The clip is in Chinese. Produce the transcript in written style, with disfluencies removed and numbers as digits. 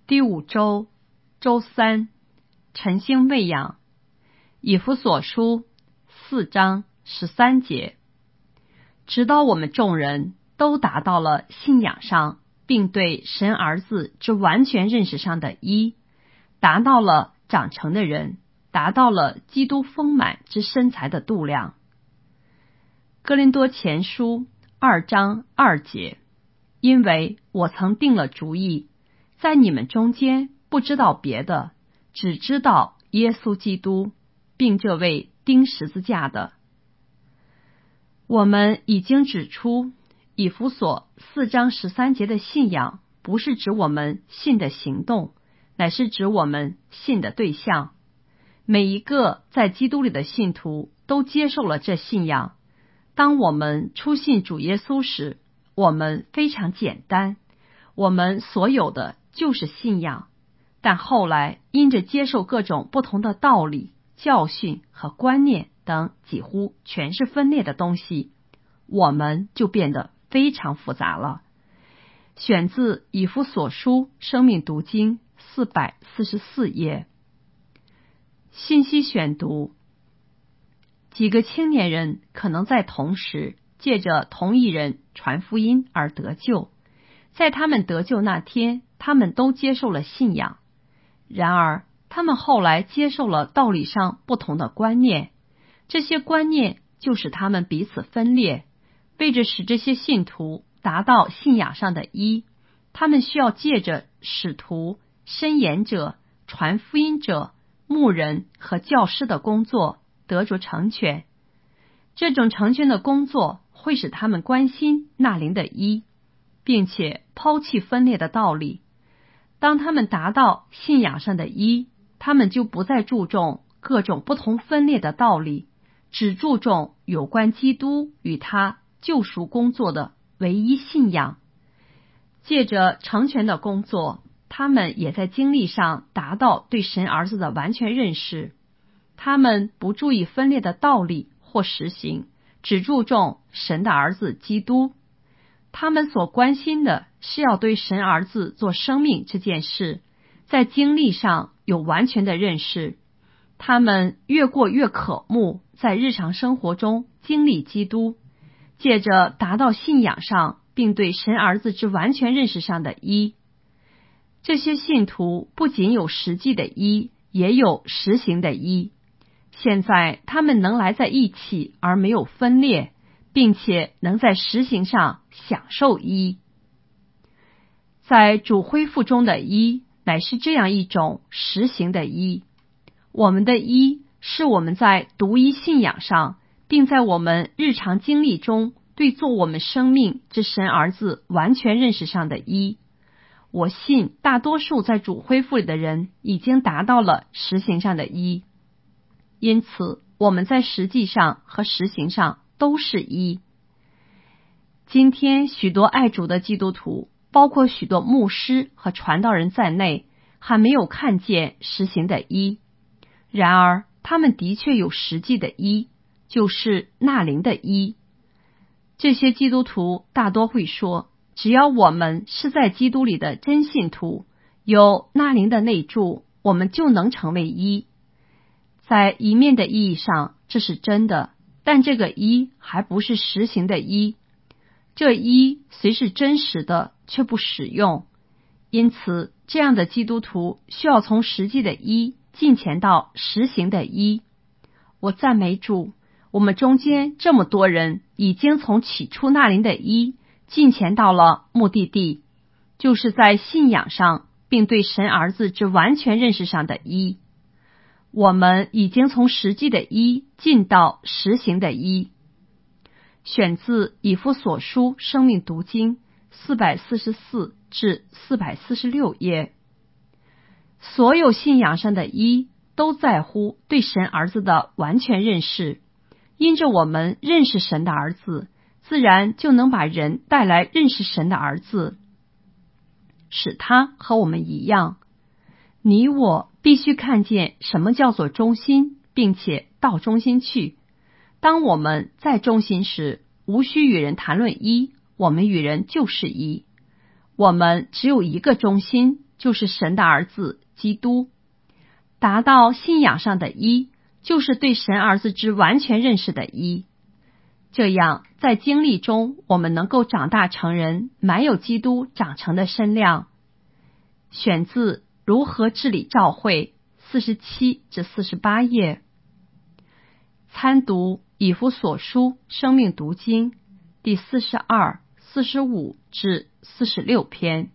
第5周周3，晨星喂养。以弗所书4章13节，直到我们众人都达到了信仰上并对神儿子之完全认识上的一，达到了长成的人，达到了基督丰满之身材的度量。哥林多前书2章2节，因为我曾定了主意，在你们中间不知道别的，只知道耶稣基督，并这位钉十字架的。我们已经指出，以弗所4章13节的信仰不是指我们信的行动，乃是指我们信的对象。每一个在基督里的信徒都接受了这信仰。当我们初信主耶稣时，我们非常简单，我们所有的就是信仰。但后来因着接受各种不同的道理、教训和观念等几乎全是分裂的东西，我们就变得非常复杂了。选自以弗所书生命读经444页。信息选读：几个青年人可能在同时借着同一人传福音而得救，在他们得救那天，他们都接受了信仰。然而他们后来接受了道理上不同的观念，这些观念就使他们彼此分裂。为着使这些信徒达到信仰上的一，他们需要借着使徒、申言者、传福音者、牧人和教师的工作得着成全。这种成全的工作会使他们关心那灵的一，并且抛弃分裂的道理。当他们达到信仰上的一，他们就不再注重各种不同分裂的道理，只注重有关基督与他救赎工作的唯一信仰。借着成全的工作，他们也在经历上达到对神儿子的完全认识。他们不注意分裂的道理或实行，只注重神的儿子基督。他们所关心的是要对神儿子做生命这件事，在经历上有完全的认识。他们越过越渴慕在日常生活中经历基督，借着达到信仰上并对神儿子之完全认识上的一。这些信徒不仅有实际的一，也有实行的一。现在他们能来在一起而没有分裂，并且能在实行上享受一。在主恢复中的一，乃是这样一种实行的一。我们的一是我们在独一信仰上，并在我们日常经历中对做我们生命之神儿子完全认识上的一。我信大多数在主恢复里的人已经达到了实行上的一，因此我们在实际上和实行上都是一。今天许多爱主的基督徒，包括许多牧师和传道人在内，还没有看见实行的一。然而他们的确有实际的一，就是那灵的一。这些基督徒大多会说，只要我们是在基督里的真信徒，有那灵的内住，我们就能成为一。在一面的意义上这是真的，但这个一还不是实行的一。这一虽是真实的，却不实用。因此这样的基督徒需要从实际的一进前到实行的一。我赞美主，我们中间这么多人已经从起初那灵的一进前到了目的地，就是在信仰上并对神儿子之完全认识上的一。我们已经从实际的一进到实行的一。选自以弗所书生命读经444至446页。所有信仰上的一都在乎对神儿子的完全认识。因着我们认识神的儿子，自然就能把人带来认识神的儿子，使他和我们一样。你我必须看见什么叫做忠心，并且到忠心去。当我们在忠心时，无需与人谈论一，我们与人就是一。我们只有一个忠心， 就是神的儿子基督。达到信仰上的一，就是对神儿子之完全认识的一。这样在经历中，我们能够长大成人，满有基督长成的身量。选自《如何治理教会》47至48页。参读以弗所书生命读经第42、45至46篇。